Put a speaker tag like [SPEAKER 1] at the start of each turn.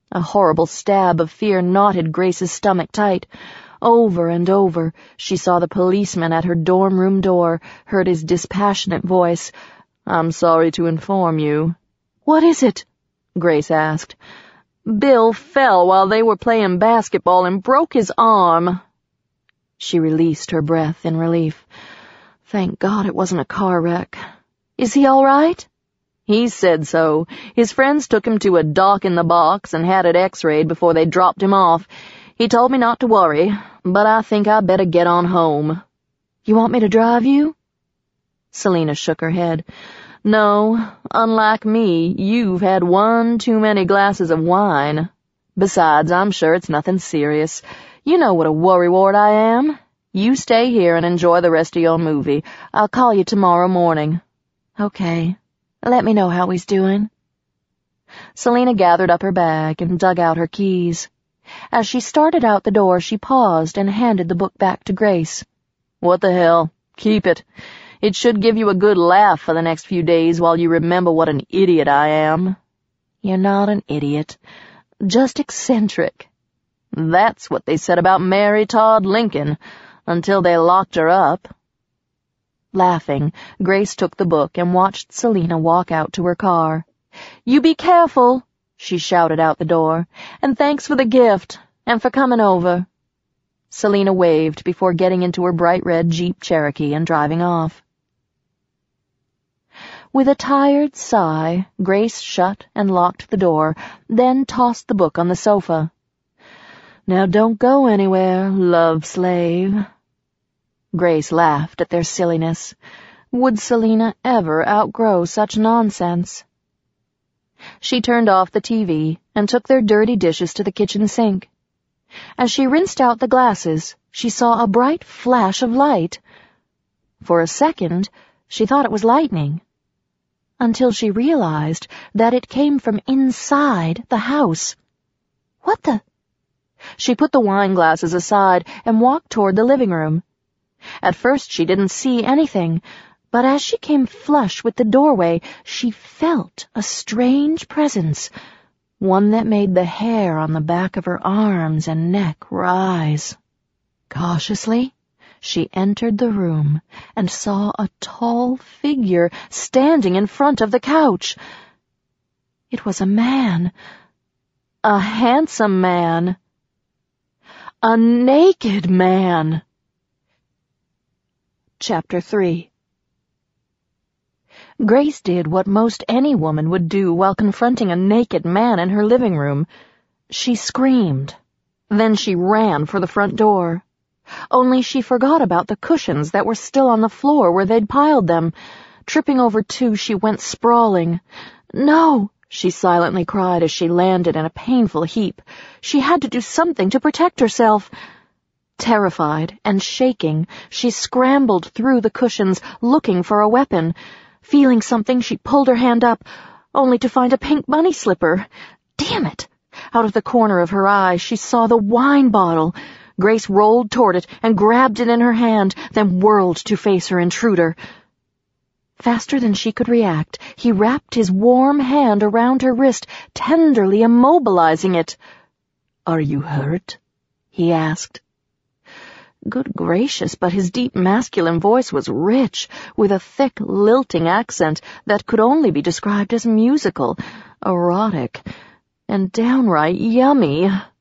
[SPEAKER 1] A horrible stab of fear knotted Grace's stomach tight. Over and over, she saw the policeman at her dorm room door, heard his dispassionate voice. "I'm sorry to inform you." "What is it?" Grace asked. "Bill fell while they were playing basketball and broke his arm." She released her breath in relief. Thank God it wasn't a car wreck. "Is he all right?" "He said so. His friends took him to a doc in the box and had it x-rayed before they dropped him off. He told me not to worry, but I think I better get on home." "You want me to drive you?" Selina shook her head. "No, unlike me, you've had one too many glasses of wine. Besides, I'm sure it's nothing serious. You know what a worrywart I am. You stay here and enjoy the rest of your movie. I'll call you tomorrow morning." "Okay. Let me know how he's doing." Selina gathered up her bag and dug out her keys. As she started out the door, she paused and handed the book back to Grace. "What the hell? Keep it. It should give you a good laugh for the next few days while you remember what an idiot I am." "You're not an idiot. Just eccentric." "That's what they said about Mary Todd Lincoln, until they locked her up." Laughing, Grace took the book and watched Selina walk out to her car. "You be careful," she shouted out the door, "and thanks for the gift, and for coming over." Selina waved before getting into her bright red Jeep Cherokee and driving off. With a tired sigh, Grace shut and locked the door, then tossed the book on the sofa. "Now don't go anywhere, love slave." Grace laughed at their silliness. Would Selina ever outgrow such nonsense? She turned off the TV and took their dirty dishes to the kitchen sink. As she rinsed out the glasses, she saw a bright flash of light. For a second, she thought it was lightning, until she realized that it came from inside the house. What the? She put the wine glasses aside and walked toward the living room. At first she didn't see anything, but as she came flush with the doorway, she felt a strange presence, one that made the hair on the back of her arms and neck rise. Cautiously, she entered the room and saw a tall figure standing in front of the couch. It was a man. A handsome man. A naked man. Chapter 3. Grace did what most any woman would do while confronting a naked man in her living room. She screamed. Then she ran for the front door. Only she forgot about the cushions that were still on the floor where they'd piled them. Tripping over two, she went sprawling. "No!" she silently cried as she landed in a painful heap. She had to do something to protect herself. Terrified and shaking, she scrambled through the cushions, looking for a weapon. Feeling something, she pulled her hand up, only to find a pink bunny slipper. Damn it! Out of the corner of her eye, she saw the wine bottle. Grace rolled toward it and grabbed it in her hand, then whirled to face her intruder. Faster than she could react, he wrapped his warm hand around her wrist, tenderly immobilizing it. "Are you hurt?" he asked. Good gracious, but his deep masculine voice was rich, with a thick, lilting accent that could only be described as musical, erotic, and downright yummy.